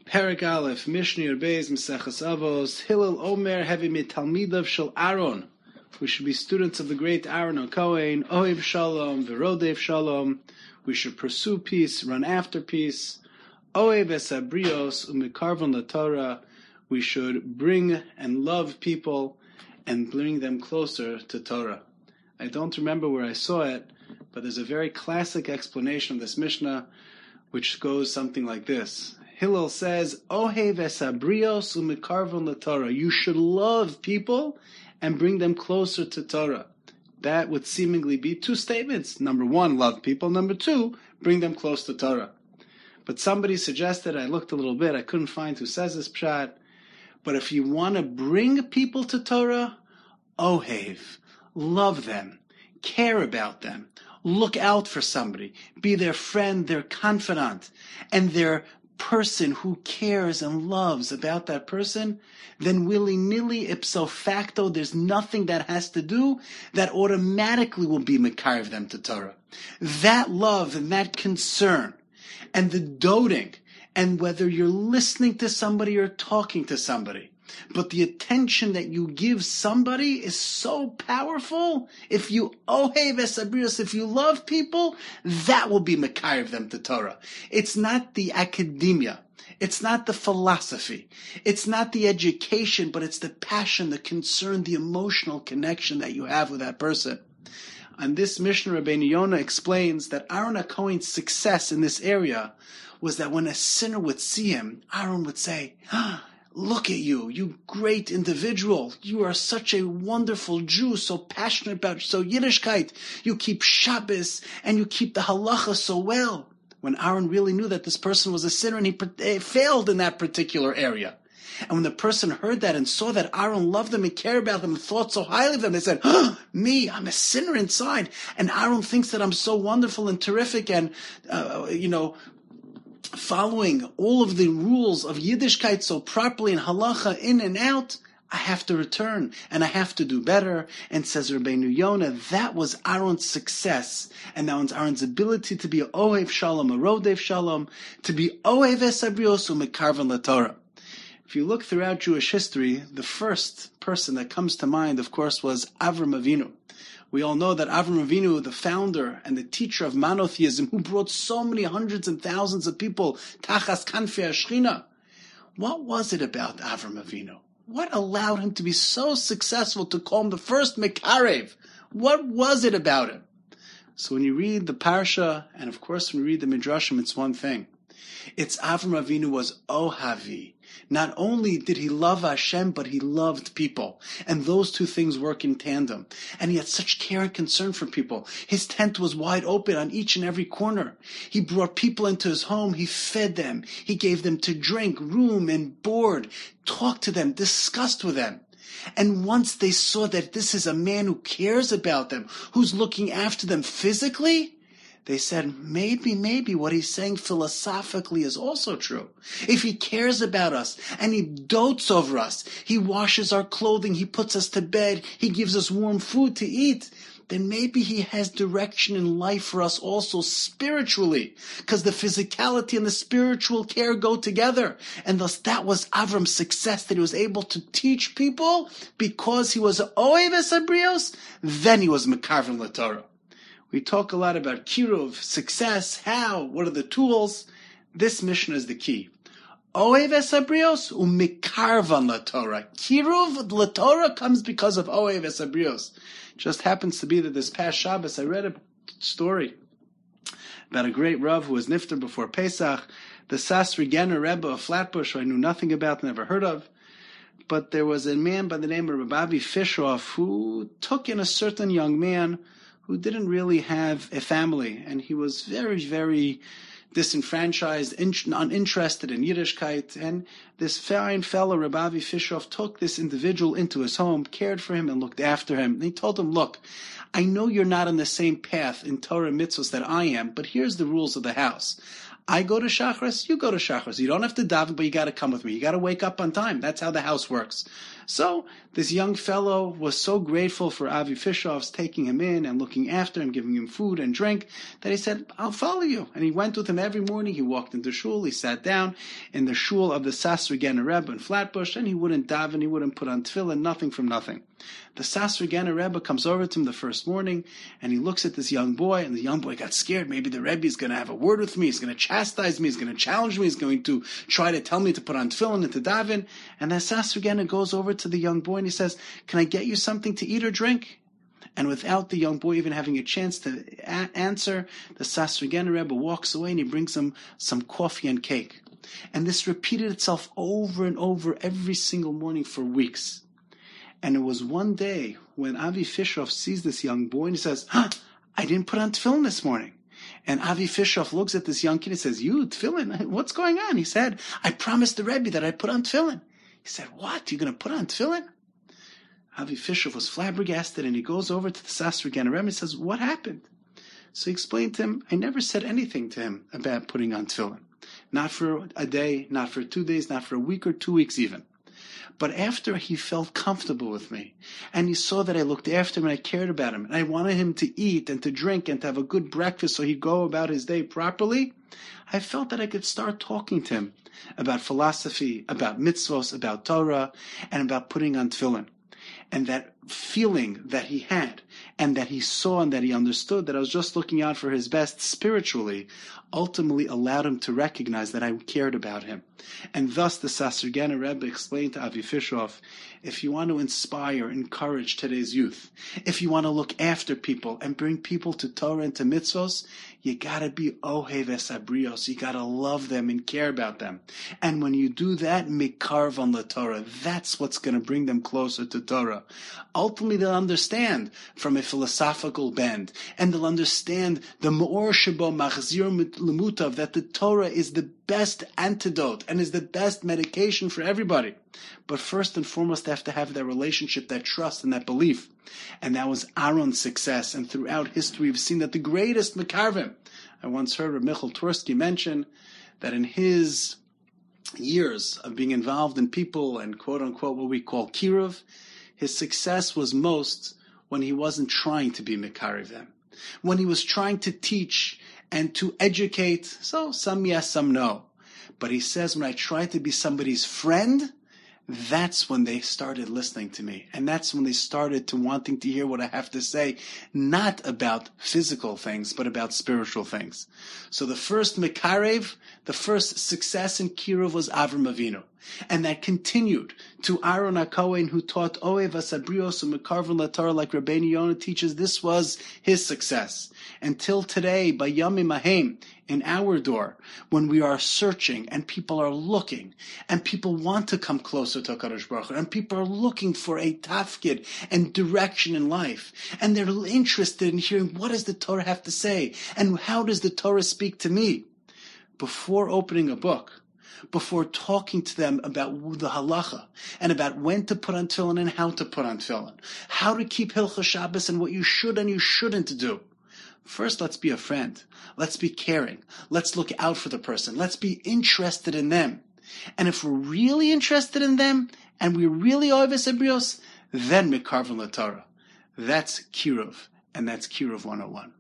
Perek Aleph, Mishnah Beis, Maseches Avos, Hillel Omer, heavy mitalmidav shel Aaron. We should be students of the great Aaron HaKohen, Ohev Shalom, Verodev Shalom. We should pursue peace, run after peace. Ohev Esabrios, Umikarvon LaTorah. We should bring and love people and bring them closer to Torah. I don't remember where I saw it, but there's a very classic explanation of this Mishnah, which goes something like this. Hillel says, Ohev esabrios umikarvon LaTorah. You should love people and bring them closer to Torah. That would seemingly be two statements. Number one, love people. Number two, bring them close to Torah. But somebody suggested, I looked a little bit, I couldn't find who says this pshat. But if you want to bring people to Torah, Ohev, love them, care about them, look out for somebody, be their friend, their confidant, and their person who cares and loves about that person, then willy-nilly, ipso facto, there's nothing that has to do that automatically will be mekarv them to Torah. That love and that concern and the doting, and whether you're listening to somebody or talking to somebody, but the attention that you give somebody is so powerful. If you ohev esabrios, if you love people, that will be mekarv them to Torah. It's not the academia. It's not the philosophy. It's not the education, but it's the passion, the concern, the emotional connection that you have with that person. And this Mishnah, Rabbeinu Yonah explains that Aaron HaKohen's success in this area was that when a sinner would see him, Aaron would say, look at you, you great individual. You are such a wonderful Jew, so passionate about so Yiddishkeit. You keep Shabbos and you keep the halacha so well. When Aaron really knew that this person was a sinner and he failed in that particular area. And when the person heard that and saw that Aaron loved them and cared about them and thought so highly of them, they said, me, I'm a sinner inside. And Aaron thinks that I'm so wonderful and terrific and, following all of the rules of Yiddishkeit so properly and halacha in and out, I have to return and I have to do better. And says Rabbeinu Yonah, that was Aaron's success. And that was Aaron's ability to be Ohev Shalom, a Rodev Shalom, to be Ohev Esabrios u'mekarvon LaTorah. If you look throughout Jewish history, the first person that comes to mind, of course, was Avram Avinu. We all know that Avram Avinu, the founder and the teacher of monotheism, who brought so many hundreds and thousands of people tachas kanfei Shechina. What was it about Avram Avinu? What allowed him to be so successful to call him the first Mekarev? What was it about him? So when you read the Parsha, and of course when you read the Midrashim, it's one thing. It's Avram Avinu was Ohavi. Not only did he love Hashem, but he loved people. And those two things work in tandem. And he had such care and concern for people. His tent was wide open on each and every corner. He brought people into his home. He fed them. He gave them to drink, room and board, talked to them, discussed with them. And once they saw that this is a man who cares about them, who's looking after them physically, they said, maybe what he's saying philosophically is also true. If he cares about us and he dotes over us, he washes our clothing, he puts us to bed, he gives us warm food to eat, then maybe he has direction in life for us also spiritually, because the physicality and the spiritual care go together. And thus that was Avram's success, that he was able to teach people because he was Ohev Esabrios, then he was mekarvon LaTorah. We talk a lot about kiruv, success, how, what are the tools. This Mishnah is the key. Ohev esabrios u'mikarvan LaTorah. Kiruv LaTorah comes because of Ohev esabrios. Just happens to be that this past Shabbos I read a story about a great Rav who was nifter before Pesach, the Sasri Gener Rebbe of Flatbush, who I knew nothing about, never heard of. But there was a man by the name of Rabbi Fishoff who took in a certain young man who didn't really have a family, and he was very, very disenfranchised, uninterested in Yiddishkeit, and this fine fellow, Rabbi Fishoff, took this individual into his home, cared for him, and looked after him. And he told him, look, I know you're not on the same path in Torah mitzvahs that I am, but here's the rules of the house. I go to Shachris, you go to Shachris. You don't have to daven, but you got to come with me. You got to wake up on time. That's how the house works. So this young fellow was so grateful for Avi Fishov's taking him in and looking after him, giving him food and drink, that he said, I'll follow you. And he went with him every morning. He walked into shul. He sat down in the shul of the Sasrigener Rebbe in Flatbush, and he wouldn't daven. He wouldn't put on tefillin, nothing from nothing. The Sasrigener Rebbe comes over to him the first morning, and he looks at this young boy, and the young boy got scared. Maybe the Rebbe is going to have a word with me. He's going to chastise me. He's going to challenge me. He's going to try to tell me to put on tefillin and to daven. And the Sasrigener goes over to the young boy, and he says, can I get you something to eat or drink? And without the young boy even having a chance to answer, the Sasrigener Rebbe walks away, and he brings him some coffee and cake. And this repeated itself over and over every single morning for weeks. And it was one day when Avi Fishov sees this young boy, and he says, I didn't put on tefillin this morning. And Avi Fishov looks at this young kid and says, you, tefillin? What's going on? He said, I promised the Rebbe that I'd put on tefillin. He said, what? You're going to put on tefillin? Avi Fishov was flabbergasted, and he goes over to the Sasrigener Rebbe and says, what happened? So he explained to him, I never said anything to him about putting on tefillin. Not for a day, not for 2 days, not for a week or 2 weeks even. But after he felt comfortable with me, and he saw that I looked after him and I cared about him, and I wanted him to eat and to drink and to have a good breakfast so he'd go about his day properly, I felt that I could start talking to him about philosophy, about mitzvos, about Torah, and about putting on tefillin. And that feeling that he had, and that he saw and that he understood that I was just looking out for his best spiritually, ultimately allowed him to recognize that I cared about him. And thus the Sasrigener Rebbe explained to Avi Fishov, if you want to inspire, encourage today's youth, if you want to look after people and bring people to Torah and to mitzvos, you gotta be ohev esabrios. You gotta love them and care about them. And when you do that, mikarv on the Torah. That's what's gonna bring them closer to Torah. Ultimately, they'll understand from a philosophical bend, and they'll understand the me'or shebo machzir lemutav, that the Torah is the best antidote and is the best medication for everybody. But first and foremost, they have to have that relationship, that trust, and that belief. And that was Aaron's success. And throughout history, we've seen that the greatest Mekarvim. I once heard Reb Michal Tversky mention that in his years of being involved in people and quote-unquote what we call kiruv, his success was most when he wasn't trying to be Mekarev them. When he was trying to teach and to educate, so some yes, some no. But he says, when I tried to be somebody's friend, that's when they started listening to me. And that's when they started to wanting to hear what I have to say, not about physical things, but about spiritual things. So the first Mekarev, the first success in Kiruv was Avram Avinu. And that continued to Aaron HaKohen, who taught Oev Asabrios and Mekarvin LaTorah, like Rabbeinu Yonah teaches. This was his success. Until today, by Yamim Ahem, in our door, when we are searching and people are looking and people want to come closer to HaKadosh Baruch Hu, and people are looking for a tafkid and direction in life, and they're interested in hearing what does the Torah have to say and how does the Torah speak to me. Before opening a book, before talking to them about the halacha and about when to put on tefillin and how to put on tefillin, how to keep Hilchos Shabbos and what you should and you shouldn't do. First, let's be a friend. Let's be caring. Let's look out for the person. Let's be interested in them. And if we're really interested in them and we really ohev esabrios, then mekarvin LaTorah. That's Kiruv, and that's Kiruv 101.